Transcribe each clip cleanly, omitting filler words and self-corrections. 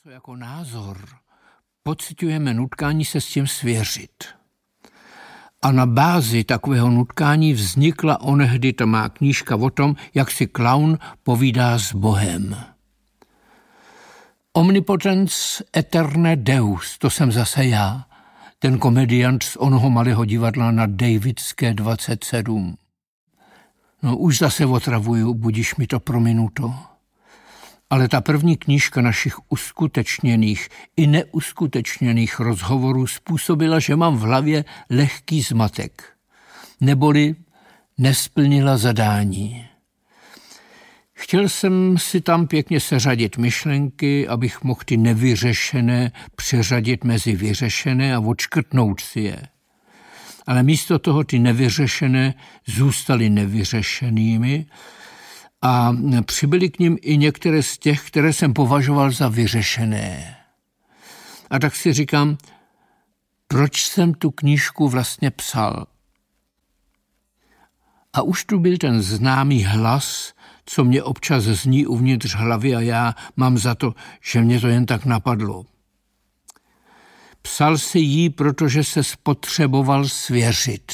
něco jako názor, pociťujeme nutkání se s tím svěřit. A na bázi takového nutkání vznikla onehdy ta má knížka o tom, jak si klaun povídá s Bohem. Omnipotens eterne deus, to jsem zase já, ten komediant z onoho malého divadla na Davidské 27. No už zase otravuju, budíš mi to prominuto. Ale ta první knížka našich uskutečněných i neuskutečněných rozhovorů způsobila, že mám v hlavě lehký zmatek. Neboli nesplnila zadání. Chtěl jsem si tam pěkně seřadit myšlenky, abych mohl ty nevyřešené přeřadit mezi vyřešené a odškrtnout si je. Ale místo toho ty nevyřešené zůstaly nevyřešenými a přibyly k nim i některé z těch, které jsem považoval za vyřešené. A tak si říkám, proč jsem tu knížku vlastně psal? A už tu byl ten známý hlas, co mě občas zní uvnitř hlavy a já mám za to, že mě to jen tak napadlo. Psal si jí, protože se spotřeboval svěřit.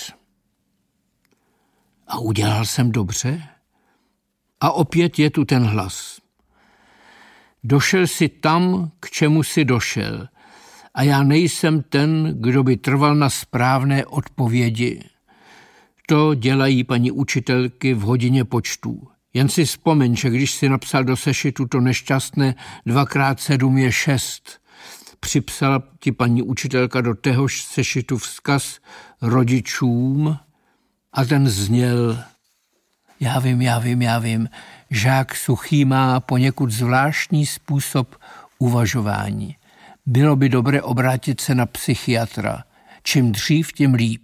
A udělal jsem dobře? A opět je tu ten hlas. Došel si tam, k čemu si došel. A já nejsem ten, kdo by trval na správné odpovědi. To dělají paní učitelky v hodině počtů. Jen si vzpomeň, že když si napsal do sešitu to nešťastné 2x7 je 6, připsala ti paní učitelka do téhož sešitu vzkaz rodičům a ten zněl: Já vím, žák Suchý má poněkud zvláštní způsob uvažování. Bylo by dobré obrátit se na psychiatra. Čím dřív, tím líp.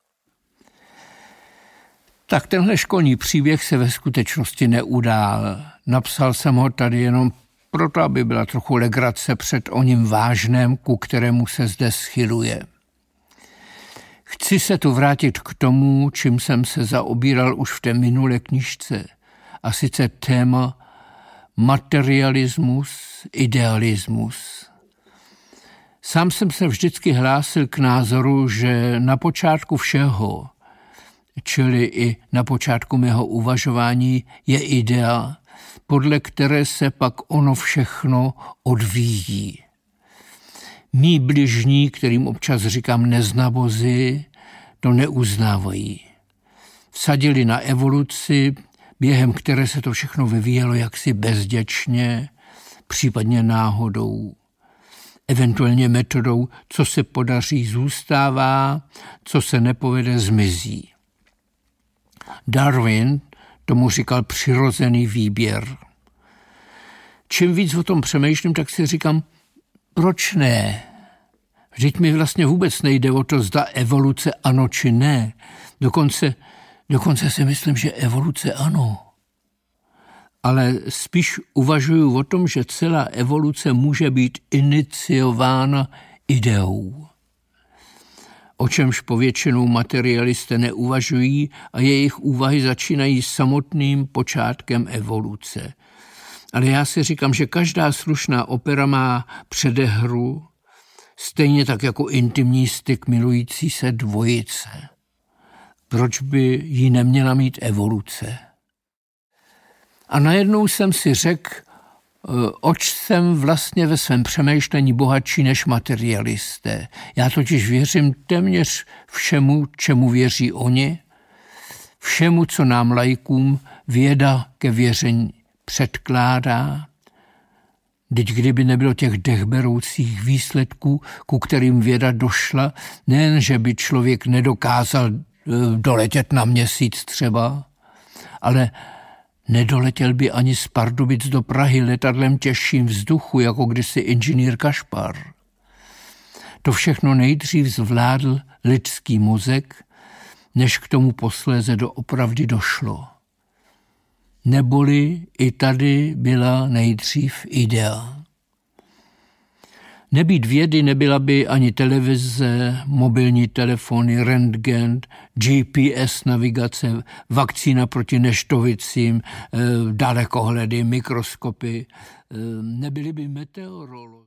Tak tenhle školní příběh se ve skutečnosti neudál. Napsal jsem ho tady jenom proto, aby byla trochu legrace před oním vážném, ku kterému se zde schyluje. Chci se tu vrátit k tomu, čím jsem se zaobíral už v té minulé knížce, a sice téma materialismus, idealismus. Sám jsem se vždycky hlásil k názoru, že na počátku všeho, čili i na počátku mého uvažování, je idea, podle které se pak ono všechno odvíjí. Mí bližní, kterým občas říkám neznabozi, to neuznávají. Vsadili na evoluci, během které se to všechno vyvíjelo jaksi bezděčně, případně náhodou. Eventuálně metodou, co se podaří, zůstává, co se nepovede, zmizí. Darwin tomu říkal přirozený výběr. Čím víc o tom přemýšlím, tak si říkám, proč ne? Vždyť mi vlastně vůbec nejde o to, zda evoluce ano či ne. Dokonce si myslím, že evoluce ano. Ale spíš uvažuji o tom, že celá evoluce může být iniciována ideou. O čemž povětšinou materialisté neuvažují a jejich úvahy začínají samotným počátkem evoluce. Ale já si říkám, že každá slušná opera má předehru, stejně tak jako intimní styk milující se dvojice. Proč by jí neměla mít evoluce? A najednou jsem si řekl, oč jsem vlastně ve svém přemýšlení bohatší než materialisté. Já totiž věřím téměř všemu, čemu věří oni, všemu, co nám laikům věda ke věření předkládá. Vždyť kdyby nebylo těch dechberoucích výsledků, ku kterým věda došla, nejen, že by člověk nedokázal doletět na Měsíc třeba, ale nedoletěl by ani z Pardubic do Prahy letadlem těžším vzduchu, jako kdysi inženýr Kašpar. To všechno nejdřív zvládl lidský mozek, než k tomu posléze doopravdy došlo. Neboli i tady byla nejdřív idea. Nebýt vědy, nebyla by ani televize, mobilní telefony, rentgen, GPS navigace, vakcína proti neštovicím, dalekohledy, mikroskopy, nebyly by meteorologové.